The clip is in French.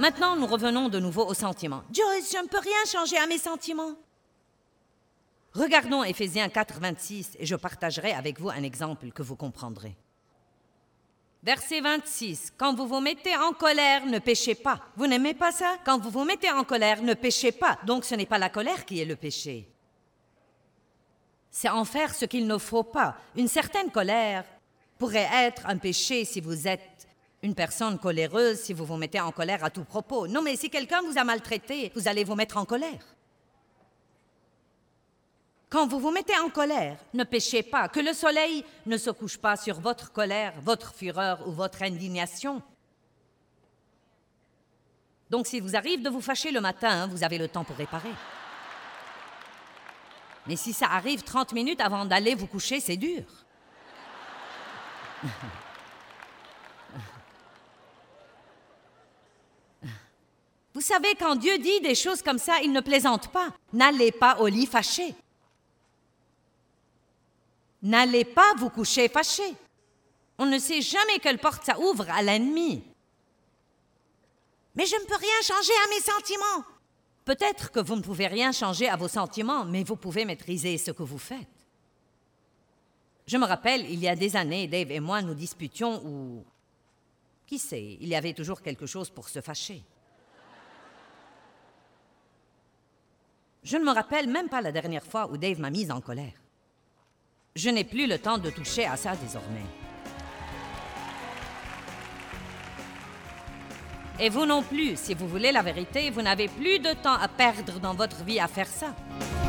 Maintenant, nous revenons de nouveau aux sentiments. Joyce, je ne peux rien changer à mes sentiments. Regardons Éphésiens 4, 26 et je partagerai avec vous un exemple que vous comprendrez. Verset 26. Quand vous vous mettez en colère, ne péchez pas. Vous n'aimez pas ça? Quand vous vous mettez en colère, ne péchez pas. Donc ce n'est pas la colère qui est le péché. C'est en faire ce qu'il ne faut pas. Une certaine colère pourrait être un péché si vous êtes une personne coléreuse, si vous vous mettez en colère à tout propos. Non, mais si quelqu'un vous a maltraité, vous allez vous mettre en colère. Quand vous vous mettez en colère, ne péchez pas, que le soleil ne se couche pas sur votre colère, votre fureur ou votre indignation. Donc, s'il vous arrive de vous fâcher le matin, vous avez le temps pour réparer. Mais si ça arrive 30 minutes avant d'aller vous coucher, c'est dur. Vous savez, quand Dieu dit des choses comme ça, il ne plaisante pas. N'allez pas au lit fâché. N'allez pas vous coucher fâché. On ne sait jamais quelle porte ça ouvre à l'ennemi. Mais je ne peux rien changer à mes sentiments. Peut-être que vous ne pouvez rien changer à vos sentiments, mais vous pouvez maîtriser ce que vous faites. Je me rappelle, il y a des années, Dave et moi nous disputions ou... Qui sait, il y avait toujours quelque chose pour se fâcher. Je ne me rappelle même pas la dernière fois où Dave m'a mise en colère. Je n'ai plus le temps de toucher à ça désormais. Et vous non plus, si vous voulez la vérité, vous n'avez plus de temps à perdre dans votre vie à faire ça.